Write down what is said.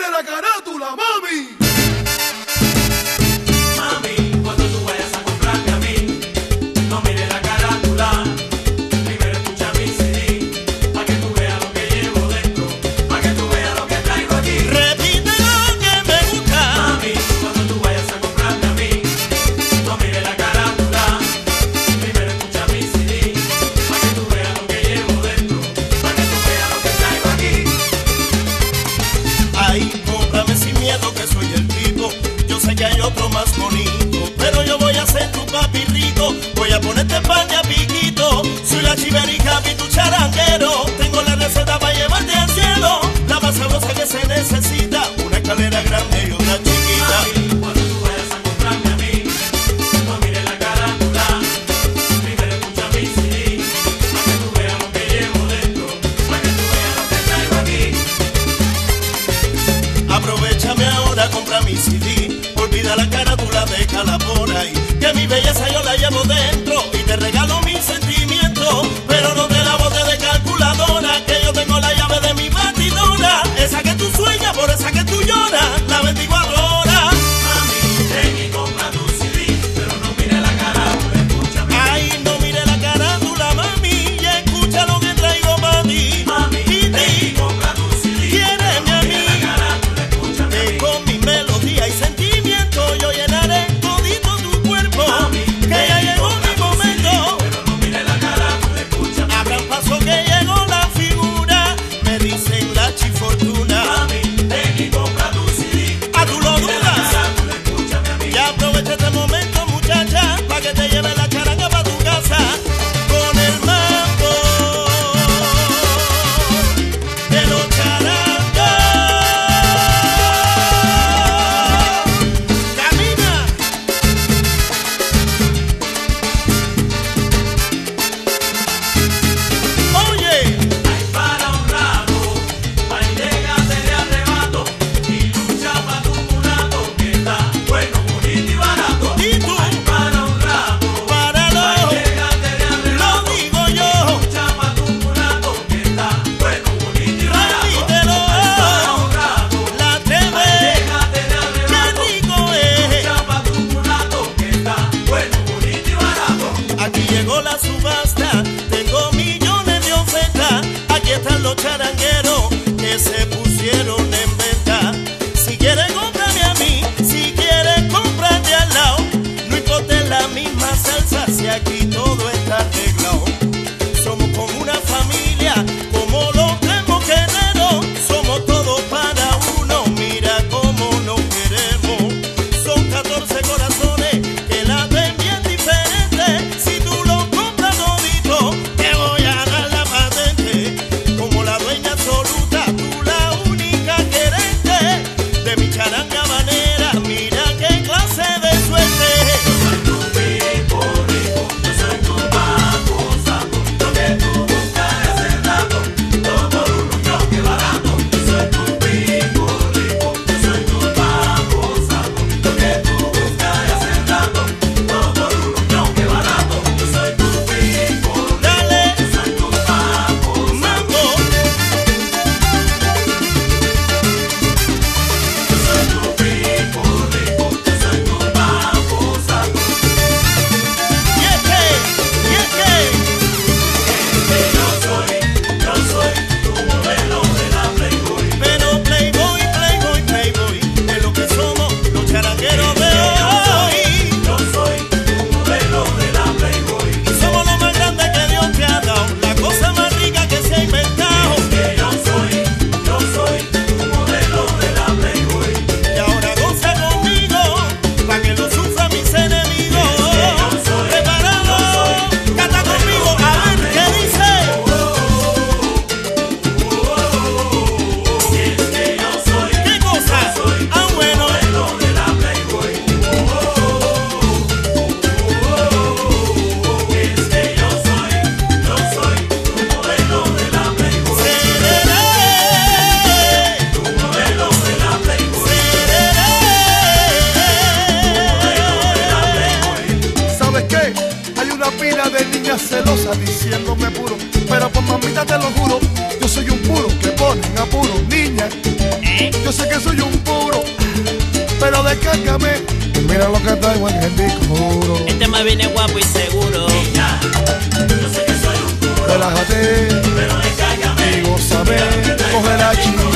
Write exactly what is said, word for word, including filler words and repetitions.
la carátula, mami. Mami, cuando tú vayas a comprarme a mí, no mires la carátula, primero escucha mi C D, pa' que tú veas lo que llevo dentro, pa' que tú veas lo que traigo aquí. Repite lo que me gusta. Mami, cuando tú vayas a comprarme a mí, no mires la carátula, primero escucha mi C D, pa' que tú veas lo que llevo dentro, pa' que tú veas lo que traigo aquí. Ay, cómprame sin miedo que soy el tipo. Yo sé que hay otro más bonito, pero yo voy a ser tu papi rico. Voy a ponerte pan de a piquito. Soy la chiverica y tu charanguero. Tengo la receta para llevarte al cielo. La más sabrosa que se necesita, una escalera grande y una chiquita. Mami, cuando tú vayas a comprarme a mí, no mires la carátula, primero escucha mi C D, pa' que tú veas lo que llevo dentro, pa' que tú veas lo que traigo aquí. Aprovechame ahora, compra mi C D. Olvida la carátula, déjala por ahí. Que mi belleza yo la llevo dentro y te regalo mis sentimientos. Pero no te la botes de calculadora, que yo tengo la llave de mi batidora. Esa que tú sueñas, por esa que tú lloras, la veinticuatro horas. Mami, ven y compra tu C D, pero no mires la carátula, escúchame. Ay, no mire la carátula, mami, y escucha lo que traigo para ti. Mami, Y ven y ti, compra tu C D, quiéreme pero a no mires mí. la carátula, escúchame a Que mí. con mi melodía y sentimiento yo llenaré todito tu cuerpo. Mami, Que ya ven y llegó compra mi tu C D, momento. pero no mires la carátula, escúchame a mí. Abran paso que llegó la figura. Me dicen la chifortuna. Mami, ven y compra tu C D, ¿A tú lo mires la dudas? carátula, escúchame a mí. Ya aprovecha este momento, muchacha, pa' que te lleve la charanga pa' tu casa. Con el mambo de los charangos. ¡Camina! Oye, Hay para un rato, pa' llegarte de arrebato, y lucha pa' tu mulato, que está bueno, bonito y barato. ¿y tú? Hay para un rato, pa' Páralo, llegarte de lo arrebato, digo yo. lucha pa' tu mulato, que está bueno, bonito y barato. Repítelo. Hay para un rato, La pa' treve, llegarte de qué arrebato, rico es. lucha pa' tu mulato, que está bueno, bonito y barato. Aquí llegó la subasta, tengo millones de ofertas. Aquí están los charangueros que se pusieron en venta. Si quieres cómprame a mí, si quieres cómprate al lado. No importa en la misma salsa, si aquí todo está arreglado. Somos como una familia, como los tres mosqueteros. Somos todos para uno, mira cómo nos queremos. Son catorce corazones que laten bien diferentes. Si tú lo compras todito, te voy a dar la patente. Como la dueña absoluta, tú la única querente de mi charanga manera. Mira qué clase de suerte. Soy tu pico rico, yo soy tu paco saco, lo que tú buscas hace rato, todo por un millón que barato. Yo soy tu pico rico, yo soy tu paco saco, lo que tú buscas hace rato, todo por un millón que barato. Yo soy tu pico rico, Dale, yo soy tu paco saco, mambo. yo soy tu pico rico, yo soy tu paco saco. Y es que, y es que. Que yo soy, yo soy tu modelo de la Playboy. Pero Playboy, Playboy, Playboy, es lo que somos los charangueros de hoy. Yo soy tu modelo de la Playboy. Y somos lo más grande que Dios te ha dado, la cosa más rica que se ha inventado. Que yo soy, yo soy tu modelo de la Playboy. Y ahora goza conmigo, pa' que lo sufran mis enemigos. Preparado, canta conmigo, a ver qué dice. Si es que yo soy, ¿Qué cosa? Ah, bueno. modelo de la Playboy. Es que yo soy, yo soy tu modelo de la Playboy. Sereré, Tu modelo de la Playboy. sereré. ¿Sabes qué? Hay una pila de niñas celosas diciéndome puro, pero por mamita te lo juro, yo soy un puro que ponen a puro. Niña, yo Yo sé que soy un puro, pero descárgame. Mira lo que traigo en el disco duro. Este más viene guapo y seguro. Niña, yo sé que soy un puro, Relájate pero descárgame. y gózame. Coge la chica